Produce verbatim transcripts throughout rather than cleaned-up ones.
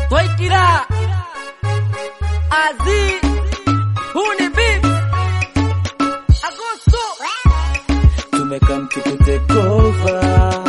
Toikira Azi Huni Beat Agosto Tumekam to take over.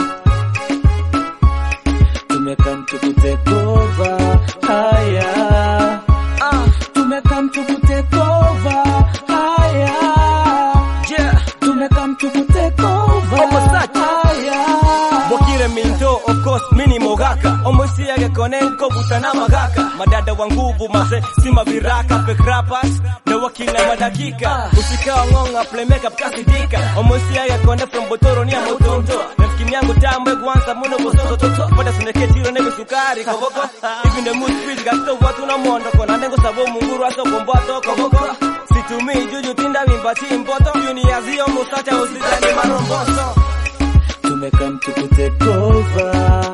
Tumekam to take over. Haya. uh. Tumekam to take over. Haya. Yeah. Tumekam to take over. Haya. Bokire minto of course mini mogaka Omosi yage konenko butana magaka Madada wa nguvu maze sima viraka Fake rappers na wakina madakika Usika wa ngonga play makeup kasi dika Omosi yage kone from botoro ni ya motonto Nefkimi yangu tamwe guanza muno bosoto toto Pada suneke tiro nebe sukari kogoko Even the mood speed gasto watu na mondo Kona nengo sabo munguru aso kombo ato kogoko Situmi juju tinda mimba chimboto Yuni ya zio musacha usita ni maromboso Tumekam to take over.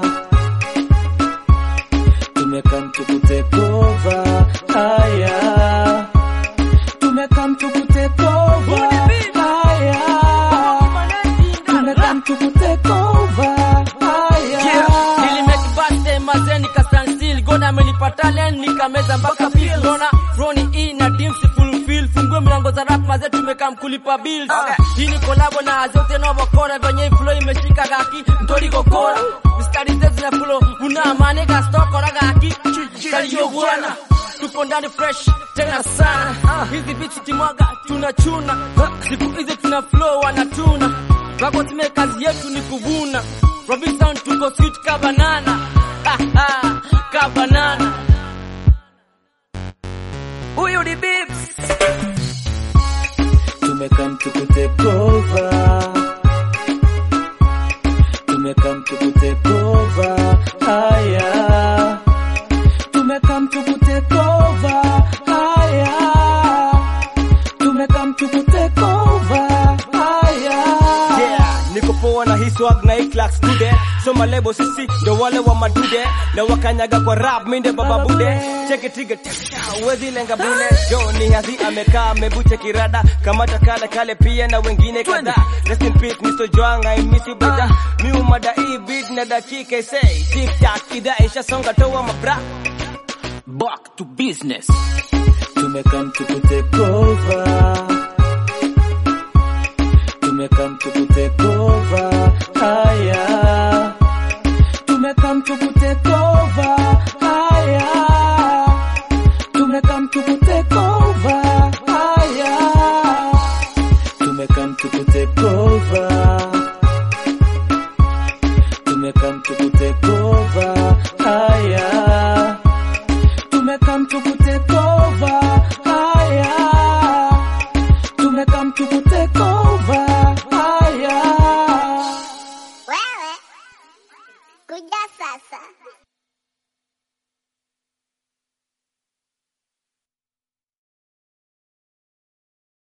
Tumekam to take over. Haya. Tumekam to take over. Haya. Tumekam to take over. Haya. Yeah. Nili make birthday maze nika stand still Gona amenipata len nika meza mpaka pills Gona Roni E na Dimsi fulfill Fungue milango za rap maze tumekam kulipa bills okay. Hii ni kolabo na azote na wakora Venye flow imeshika gaki mtori kokora Mistari zetu na flow Una manega stoko na gaki Kaliyo wana Tuko ndani fresh tena sana Hizi bichi timwaga tunachuna Siku hizi tuna flow wanatuna Wako time kazi yetu ni kuvuna Robin Sound tuko sweet ka banana Ka banana Huyu ni Bibs Tumekam to take over. Tumekam to take over. Haya. Tumekam to take over. Haya. Tumekam to take over. Haya. Yeah, niko poa na hii swag na hii clacks today. So malebo sisi ndo wale wa madude na wakanyaga kwa rap minde baba bude. Check it trigger uwezi lenga bule. Yo ni hazi amekaa amebuche kirada kama takala kale pia na wengine kada. Rest in peace Mister Joang I miss you brother. Mi umada hii beat na dakika say tic tac ida isha songa toa mabra. Back to business Tumekam to take over. Tumekam to take over. Haya. Tumekam to take over. Haya. Tumekam to take over. Haya. Tumekam to take over. Tumekam to take over. Haya. Tumekam to take over. Haya. Tumekam to take over. Haya. Wewe kuja sasa.